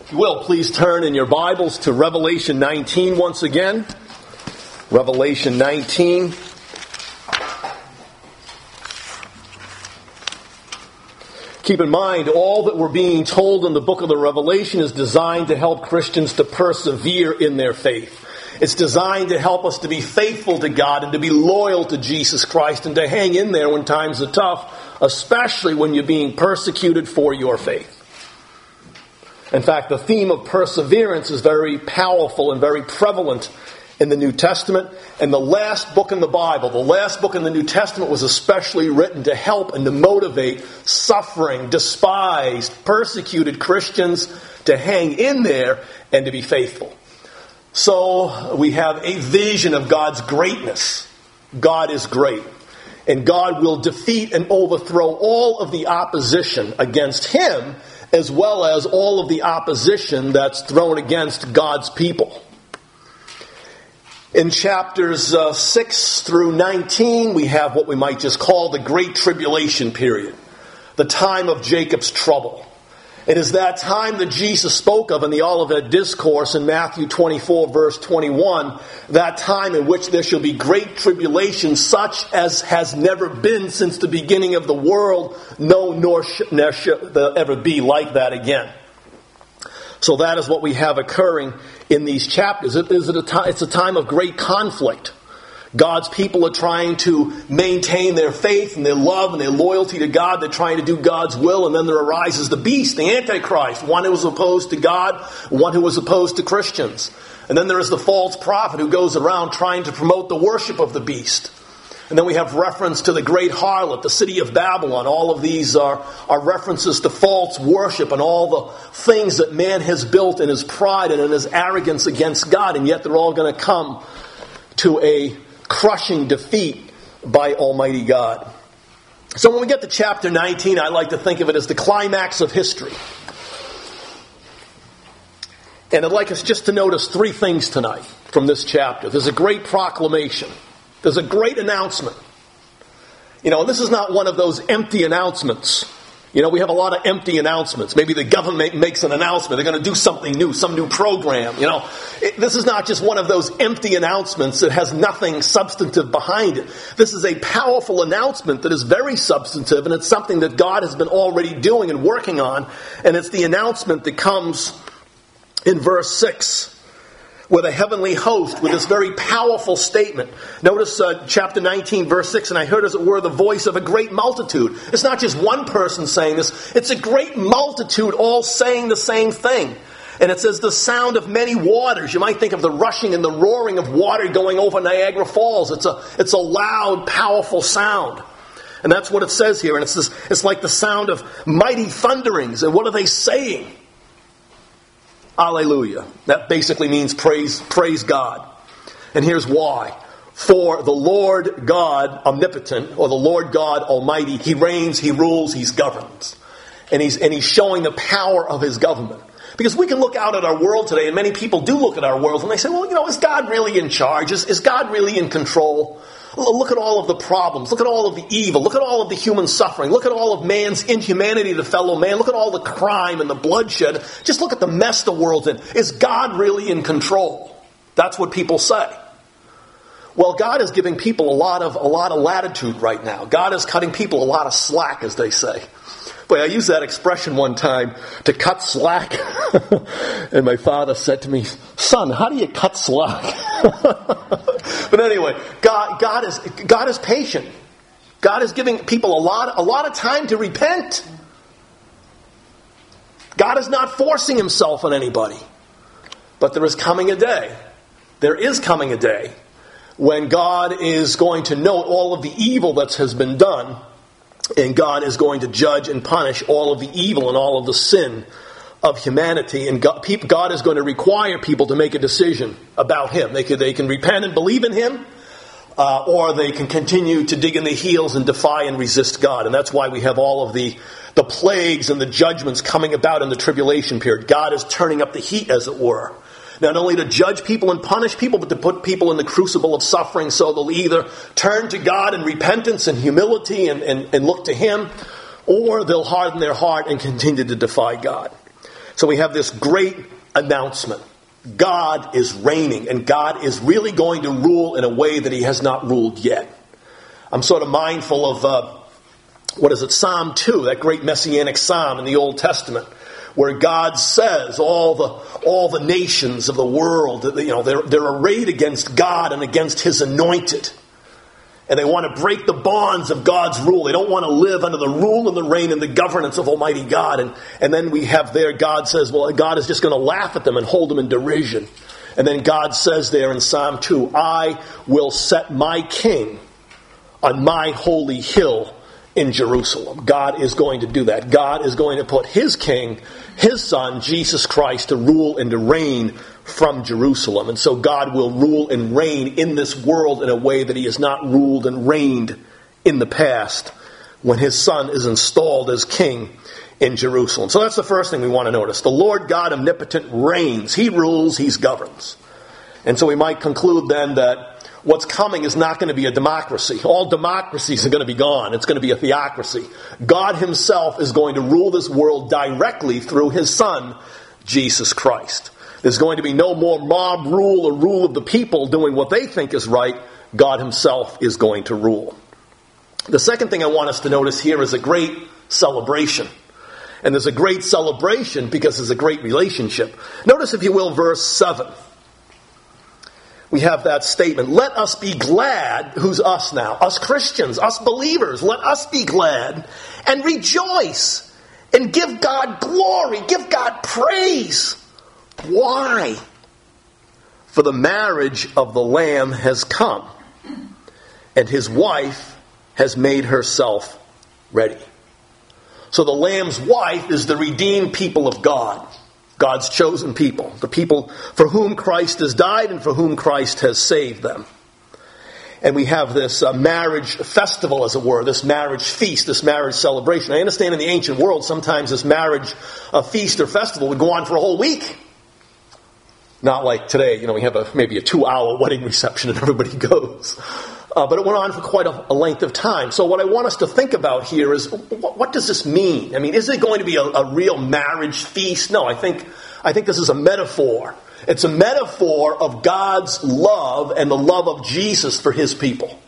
If you will, please turn in your Bibles to Revelation 19 once again. Revelation 19. Keep in mind, all that we're being told in the book of the Revelation is designed to help Christians to persevere in their faith. It's designed to help us to be faithful to God and to be loyal to Jesus Christ and to hang in there when times are tough, especially when you're being persecuted for your faith. In fact, the theme of perseverance is very powerful and very prevalent in the New Testament. And the last book in the Bible, the last book in the New Testament, was especially written to help and to motivate suffering, despised, persecuted Christians to hang in there and to be faithful. So we have a vision of God's greatness. God is great. And God will defeat and overthrow all of the opposition against Him, as well as all of the opposition that's thrown against God's people. In chapters 6 through 19, we have what we might just call the Great Tribulation period, the time of Jacob's trouble. It is that time that Jesus spoke of in the Olivet Discourse in Matthew 24, verse 21, that time in which there shall be great tribulation, such as has never been since the beginning of the world, no, nor shall there ever be like that again. So that is what we have occurring in these chapters. It's a time of great conflict. God's people are trying to maintain their faith and their love and their loyalty to God. They're trying to do God's will, and then there arises the beast, the Antichrist, one who is opposed to God, one who is opposed to Christians. And then there is the false prophet who goes around trying to promote the worship of the beast. And then we have reference to the great harlot, the city of Babylon. All of these are references to false worship and all the things that man has built in his pride and in his arrogance against God. And yet they're all going to come to a crushing defeat by Almighty God. So when we get to chapter 19, I like to think of it as the climax of history. And I'd like us just to notice three things tonight from this chapter. There's a great proclamation. There's a great announcement. And this is not one of those empty announcements. We have a lot of empty announcements. Maybe the government makes an announcement. They're going to do something new, some new program. This is not just one of those empty announcements that has nothing substantive behind it. This is a powerful announcement that is very substantive, and it's something that God has been already doing and working on. And it's the announcement that comes in verse 6. With a heavenly host, with this very powerful statement. Notice chapter 19, verse 6, and I heard as it were the voice of a great multitude. It's not just one person saying this. It's a great multitude all saying the same thing. And it says the sound of many waters. You might think of the rushing and the roaring of water going over Niagara Falls. It's a loud, powerful sound. And that's what it says here. And it's like the sound of mighty thunderings. And what are they saying? Alleluia. That basically means praise God. And here's why. For the Lord God omnipotent, or the Lord God Almighty, He reigns, He rules, He governs. And He's showing the power of His government. Because we can look out at our world today, and many people do look at our world, and they say, well, is God really in charge? Is God really in control? Look at all of the problems. Look at all of the evil. Look at all of the human suffering. Look at all of man's inhumanity to fellow man. Look at all the crime and the bloodshed. Just look at the mess the world's in. Is God really in control? That's what people say. Well, God is giving people a lot of latitude right now. God is cutting people a lot of slack, as they say. Boy, I used that expression one time, to cut slack. And my father said to me, son, how do you cut slack? But anyway, God is patient. God is giving people a lot of time to repent. God is not forcing Himself on anybody. But there is coming a day when God is going to note all of the evil that has been done. And God is going to judge and punish all of the evil and all of the sin of humanity. And God is going to require people to make a decision about Him. They can repent and believe in Him, or they can continue to dig in their heels and defy and resist God. And that's why we have all of the plagues and the judgments coming about in the tribulation period. God is turning up the heat, as it were. Not only to judge people and punish people, but to put people in the crucible of suffering, so they'll either turn to God in repentance and humility and look to Him, or they'll harden their heart and continue to defy God. So we have this great announcement. God is reigning, and God is really going to rule in a way that he has not ruled yet. I'm sort of mindful of, Psalm 2, that great messianic psalm in the Old Testament, where God says all the nations of the world, they're arrayed against God and against his anointed. And they want to break the bonds of God's rule. They don't want to live under the rule and the reign and the governance of Almighty God. And then we have there, God says, well, God is just going to laugh at them and hold them in derision. And then God says there in Psalm 2, I will set my king on my holy hill in Jerusalem. God is going to do that. God is going to put his king, his son, Jesus Christ, to rule and to reign from Jerusalem. And so God will rule and reign in this world in a way that he has not ruled and reigned in the past when his son is installed as king in Jerusalem. So that's the first thing we want to notice. The Lord God omnipotent reigns. He rules, he governs. And so we might conclude then that what's coming is not going to be a democracy. All democracies are going to be gone. It's going to be a theocracy. God himself is going to rule this world directly through his son, Jesus Christ. There's going to be no more mob rule or rule of the people doing what they think is right. God himself is going to rule. The second thing I want us to notice here is a great celebration. And there's a great celebration because there's a great relationship. Notice, if you will, verse 7. We have that statement, let us be glad. Who's us now? Us Christians, us believers. Let us be glad and rejoice and give God glory, give God praise. Why? For the marriage of the Lamb has come, and his wife has made herself ready. So the Lamb's wife is the redeemed people of God. God's chosen people, the people for whom Christ has died and for whom Christ has saved them. And we have this marriage festival, as it were, this marriage feast, this marriage celebration. I understand in the ancient world, sometimes this marriage feast or festival would go on for a whole week. Not like today, we have maybe a 2-hour wedding reception and everybody goes. But it went on for quite a length of time. So what I want us to think about here is, what does this mean? I mean, is it going to be a real marriage feast? No, I think this is a metaphor. It's a metaphor of God's love and the love of Jesus for his people.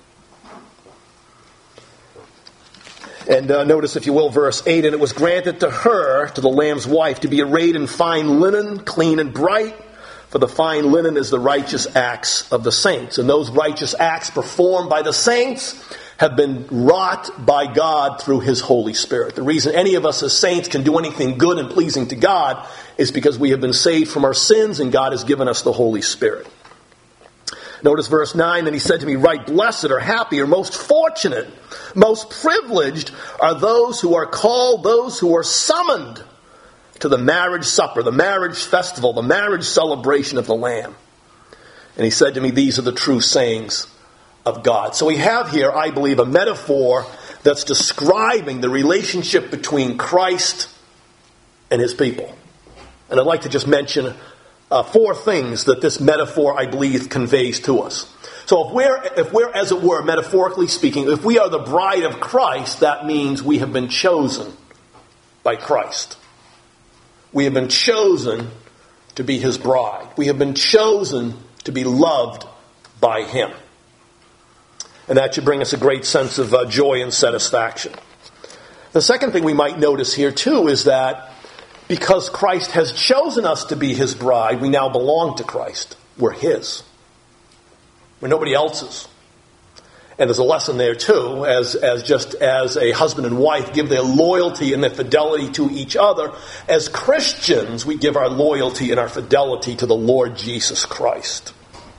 And notice, if you will, verse 8, and it was granted to her, to the Lamb's wife, to be arrayed in fine linen, clean and bright, for the fine linen is the righteous acts of the saints. And those righteous acts performed by the saints have been wrought by God through his Holy Spirit. The reason any of us as saints can do anything good and pleasing to God is because we have been saved from our sins and God has given us the Holy Spirit. Notice verse 9, and he said to me, right, blessed or happy or most fortunate, most privileged are those who are called, those who are summoned to the marriage supper, the marriage festival, the marriage celebration of the Lamb. And he said to me, these are the true sayings of God. So we have here, I believe, a metaphor that's describing the relationship between Christ and his people. And I'd like to just mention 4 things that this metaphor, I believe, conveys to us. So if we're, as it were, metaphorically speaking, if we are the bride of Christ, that means we have been chosen by Christ. We have been chosen to be his bride. We have been chosen to be loved by him. And that should bring us a great sense of joy and satisfaction. The second thing we might notice here too is that because Christ has chosen us to be his bride, we now belong to Christ. We're his. We're nobody else's. And there's a lesson there too, as just as a husband and wife give their loyalty and their fidelity to each other, as Christians we give our loyalty and our fidelity to the Lord Jesus Christ.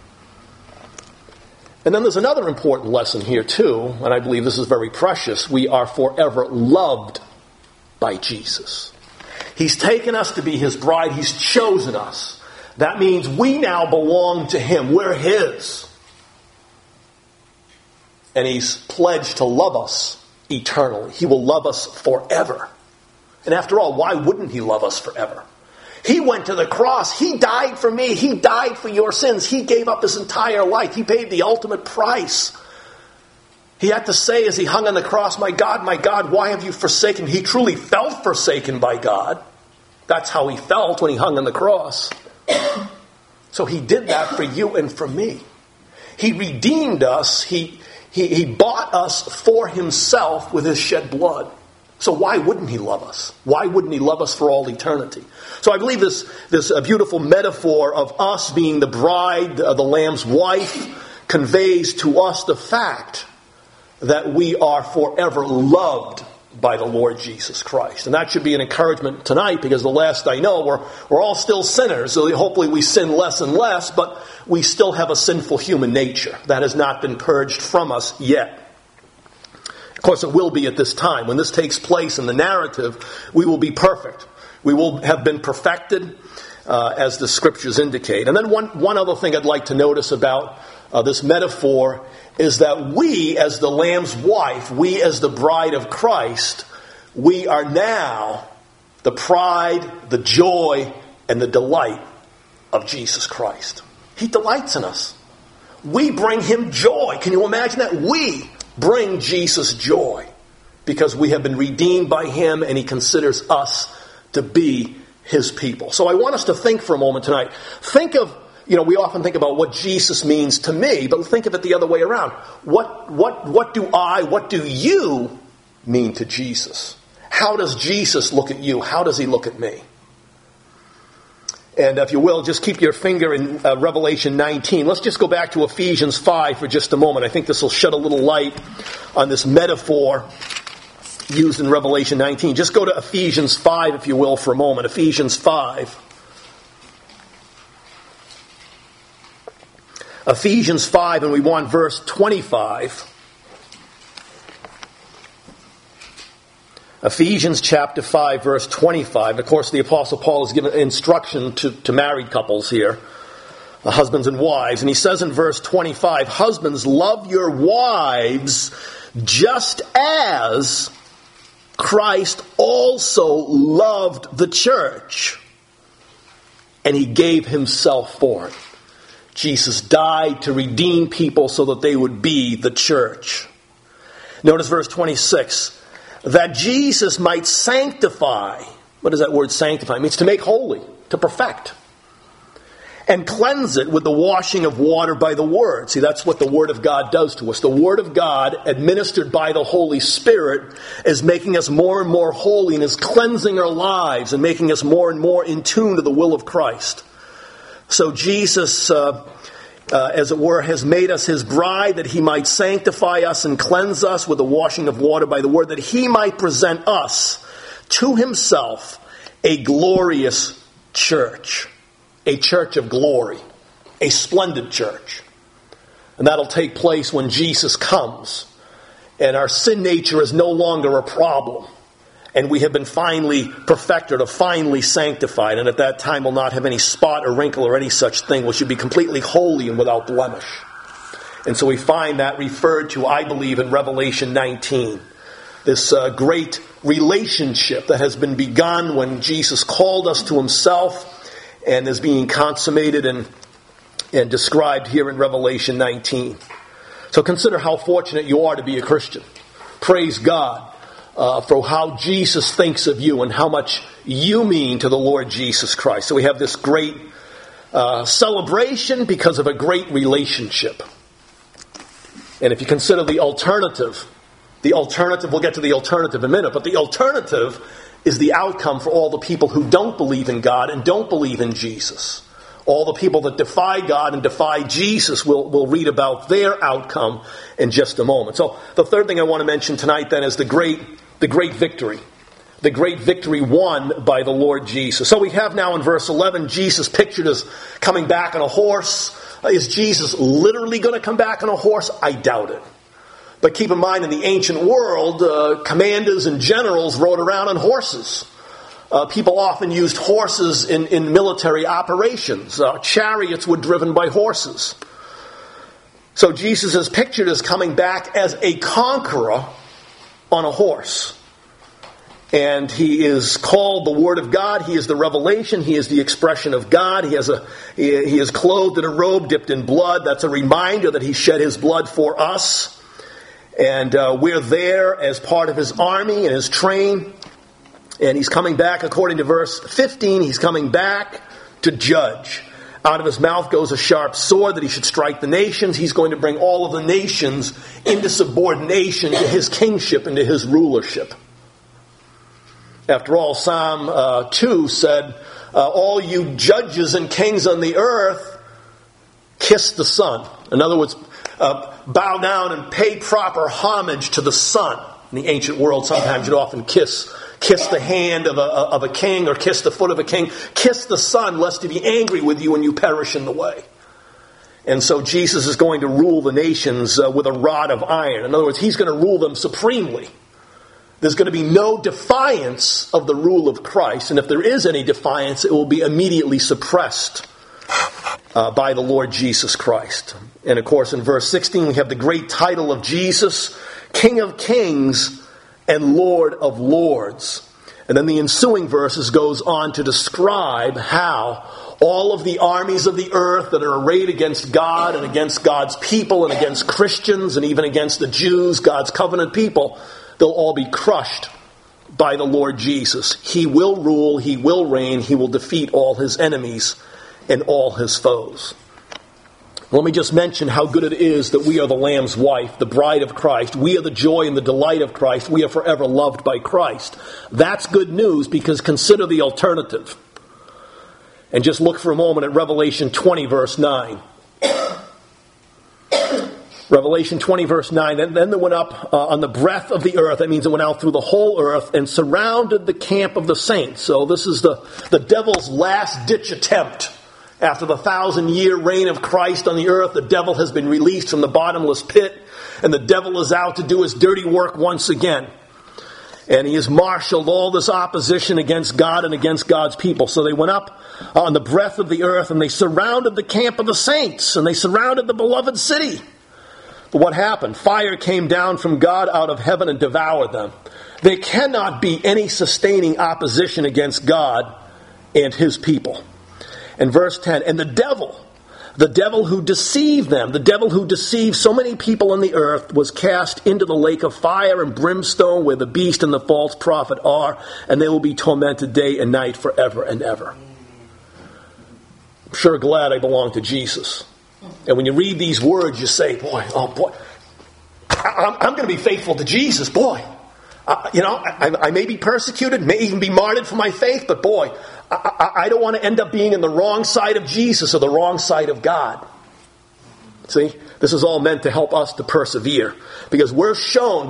And then there's another important lesson here too, and I believe this is very precious. We are forever loved by Jesus. He's taken us to be his bride. He's chosen us. That means we now belong to him. We're his. And he's pledged to love us eternally. He will love us forever. And after all, why wouldn't he love us forever? He went to the cross. He died for me. He died for your sins. He gave up his entire life. He paid the ultimate price. He had to say as he hung on the cross, my God, why have you forsaken me? He truly felt forsaken by God. That's how he felt when he hung on the cross. So he did that for you and for me. He redeemed us. He bought us for himself with his shed blood. So why wouldn't he love us? Why wouldn't he love us for all eternity? So I believe this beautiful metaphor of us being the bride, the Lamb's wife, conveys to us the fact that we are forever loved by the Lord Jesus Christ. And that should be an encouragement tonight, because the last I know, we're all still sinners. So hopefully we sin less and less, but we still have a sinful human nature that has not been purged from us yet. Of course, it will be at this time. When this takes place in the narrative, we will be perfect. We will have been perfected, as the scriptures indicate. And then one other thing I'd like to notice about this metaphor is that we, as the Lamb's wife, we as the bride of Christ, we are now the pride, the joy, and the delight of Jesus Christ. He delights in us. We bring him joy. Can you imagine that? We bring Jesus joy because we have been redeemed by him, and he considers us to be his people. So I want us to think for a moment tonight. Think of, we often think about what Jesus means to me, but think of it the other way around. What do you mean to Jesus? How does Jesus look at you? How does he look at me? And if you will, just keep your finger in Revelation 19. Let's just go back to Ephesians 5 for just a moment. I think this will shed a little light on this metaphor used in Revelation 19. Just go to Ephesians 5, if you will, for a moment. Ephesians 5. Ephesians 5, and we want verse 25. Ephesians chapter 5, verse 25. Of course, the Apostle Paul has given instruction to married couples here, husbands and wives. And he says in verse 25, husbands, love your wives just as Christ also loved the church, and he gave himself for it. Jesus died to redeem people so that they would be the church. Notice verse 26. That Jesus might sanctify. What does that word sanctify? It means to make holy, to perfect. And cleanse it with the washing of water by the Word. See, that's what the Word of God does to us. The Word of God, administered by the Holy Spirit, is making us more and more holy and is cleansing our lives and making us more and more in tune to the will of Christ. So Jesus, as it were, has made us his bride, that he might sanctify us and cleanse us with the washing of water by the Word, that he might present us to himself a glorious church, a church of glory, a splendid church. And that'll take place when Jesus comes, and our sin nature is no longer a problem, and we have been finally perfected or finally sanctified, and at that time will not have any spot or wrinkle or any such thing. We should be completely holy and without blemish. And so we find that referred to, I believe, in Revelation 19. This great relationship that has been begun when Jesus called us to himself and is being consummated and described here in Revelation 19. So consider how fortunate you are to be a Christian. Praise God for how Jesus thinks of you and how much you mean to the Lord Jesus Christ. So we have this great celebration because of a great relationship. And if you consider the alternative, we'll get to the alternative in a minute, but the alternative is the outcome for all the people who don't believe in God and don't believe in Jesus. All the people that defy God and defy Jesus, we'll read about their outcome in just a moment. So the third thing I want to mention tonight then is the great victory. The great victory won by the Lord Jesus. So we have now in verse 11, Jesus pictured as coming back on a horse. Is Jesus literally going to come back on a horse? I doubt it. But keep in mind, in the ancient world, commanders and generals rode around on horses. People often used horses in military operations. Chariots were driven by horses. So Jesus is pictured as coming back as a conqueror on a horse. And he is called the Word of God. He is the revelation. He is the expression of God. He is clothed in a robe dipped in blood. That's a reminder that he shed his blood for us. And we're there as part of his army and his train. And he's coming back, according to verse 15, he's coming back to judge. Out of his mouth goes a sharp sword that he should strike the nations. He's going to bring all of the nations into subordination to his kingship and to his rulership. After all, Psalm 2 said, all you judges and kings on the earth, kiss the Son. In other words, bow down and pay proper homage to the Son. In the ancient world, sometimes you'd often kiss the hand of a king or kiss the foot of a king. Kiss the Son, lest he be angry with you and you perish in the way. And so Jesus is going to rule the nations with a rod of iron. In other words, he's going to rule them supremely. There's going to be no defiance of the rule of Christ. And if there is any defiance, it will be immediately suppressed by the Lord Jesus Christ. And of course, in verse 16, we have the great title of Jesus, King of Kings and Lord of Lords. And then the ensuing verses goes on to describe how all of the armies of the earth that are arrayed against God and against God's people and against Christians and even against the Jews, God's covenant people, they'll all be crushed by the Lord Jesus. He will rule, he will reign, he will defeat all his enemies and all his foes. Let me just mention how good it is that we are the Lamb's wife, the bride of Christ. We are the joy and the delight of Christ. We are forever loved by Christ. That's good news, because consider the alternative. And just look for a moment at Revelation 20, verse 9. Revelation 20, verse 9. And then they went up on the breadth of the earth. That means it went out through the whole earth and surrounded the camp of the saints. So this is the devil's last-ditch attempt. After the 1,000-year reign of Christ on the earth, the devil has been released from the bottomless pit, and the devil is out to do his dirty work once again. And he has marshaled all this opposition against God and against God's people. So they went up on the breadth of the earth, and they surrounded the camp of the saints, and they surrounded the beloved city. But what happened? Fire came down from God out of heaven and devoured them. There cannot be any sustaining opposition against God and his people. And verse 10, and the devil who deceived them, the devil who deceived so many people on the earth, was cast into the lake of fire and brimstone where the beast and the false prophet are, and they will be tormented day and night forever and ever. I'm sure glad I belong to Jesus. And when you read these words, you say, boy, I'm going to be faithful to Jesus, boy. I may be persecuted, may even be martyred for my faith, but boy, I don't want to end up being in the wrong side of Jesus or the wrong side of God. See, this is all meant to help us to persevere, because we're shown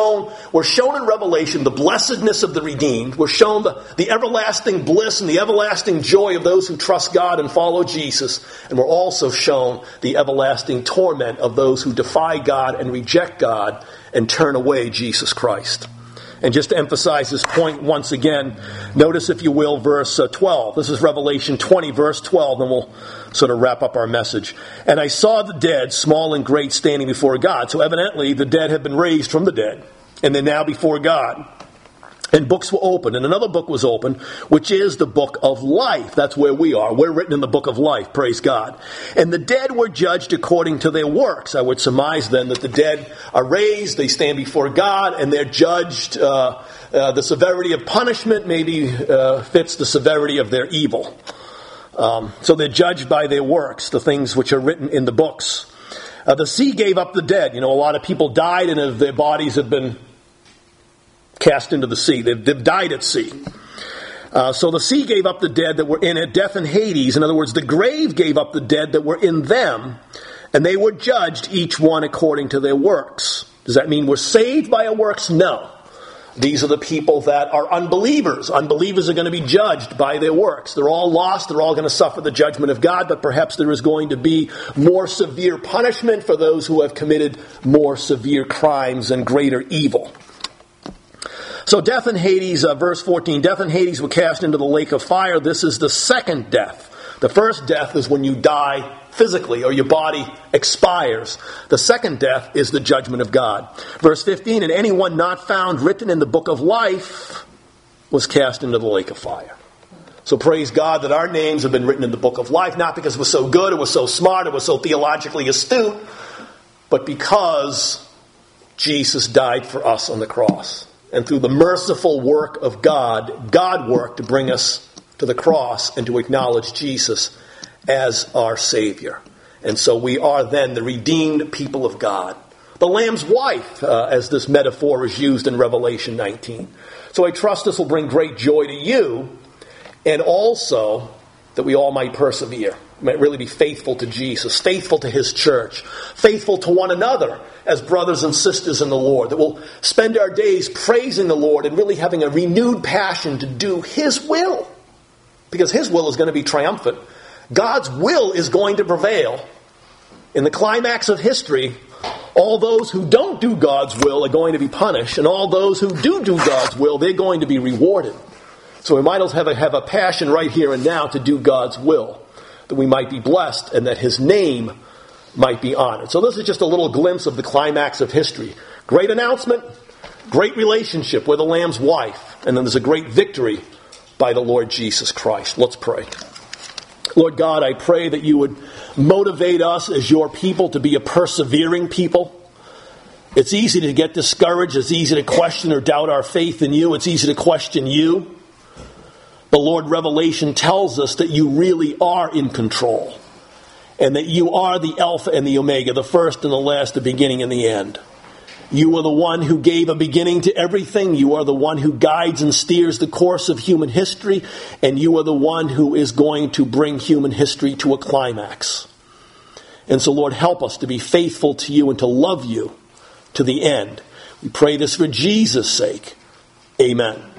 in Revelation the blessedness of the redeemed. We're shown the everlasting bliss and the everlasting joy of those who trust God and follow Jesus. And we're also shown the everlasting torment of those who defy God and reject God and turn away Jesus Christ. And just to emphasize this point once again, notice, if you will, verse 12. This is Revelation 20, verse 12, and we'll sort of wrap up our message. And I saw the dead, small and great, standing before God. So evidently the dead have been raised from the dead, and they're now before God. And books were opened, and another book was opened, which is the book of life. That's where we are. We're written in the book of life, praise God. And the dead were judged according to their works. I would surmise then that the dead are raised, they stand before God, and they're judged. The severity of punishment maybe fits the severity of their evil. So they're judged by their works, the things which are written in the books. The sea gave up the dead. A lot of people died, and their bodies have been cast into the sea. They've died at sea. So the sea gave up the dead that were in it, death and Hades. In other words, the grave gave up the dead that were in them, and they were judged, each one according to their works. Does that mean we're saved by our works? No. These are the people that are unbelievers. Unbelievers are going to be judged by their works. They're all lost. They're all going to suffer the judgment of God, but perhaps there is going to be more severe punishment for those who have committed more severe crimes and greater evil. So death and Hades, verse 14, death and Hades were cast into the lake of fire. This is the second death. The first death is when you die physically or your body expires. The second death is the judgment of God. Verse 15, and anyone not found written in the book of life was cast into the lake of fire. So praise God that our names have been written in the book of life, not because we're so good or we're so smart or we're so theologically astute, but because Jesus died for us on the cross. and through the merciful work of God, God worked to bring us to the cross and to acknowledge Jesus as our Savior. And so we are then the redeemed people of God. The Lamb's wife, as this metaphor is used in Revelation 19. So I trust this will bring great joy to you, and also that we all might persevere, might really be faithful to Jesus, faithful to His church, faithful to one another as brothers and sisters in the Lord, that we'll spend our days praising the Lord and really having a renewed passion to do His will, because His will is going to be triumphant. God's will is going to prevail. In the climax of history, all those who don't do God's will are going to be punished, and all those who do God's will, they're going to be rewarded. So we might as well have a passion right here and now to do God's will, that we might be blessed and that His name might be honored. So this is just a little glimpse of the climax of history. Great announcement, great relationship with the Lamb's wife, and then there's a great victory by the Lord Jesus Christ. Let's pray. Lord God, I pray that you would motivate us as your people to be a persevering people. It's easy to get discouraged. It's easy to question or doubt our faith in you. It's easy to question you. But Lord, Revelation tells us that you really are in control, and that you are the Alpha and the Omega, the first and the last, the beginning and the end. You are the one who gave a beginning to everything. You are the one who guides and steers the course of human history. And you are the one who is going to bring human history to a climax. And so, Lord, help us to be faithful to you and to love you to the end. We pray this for Jesus' sake. Amen.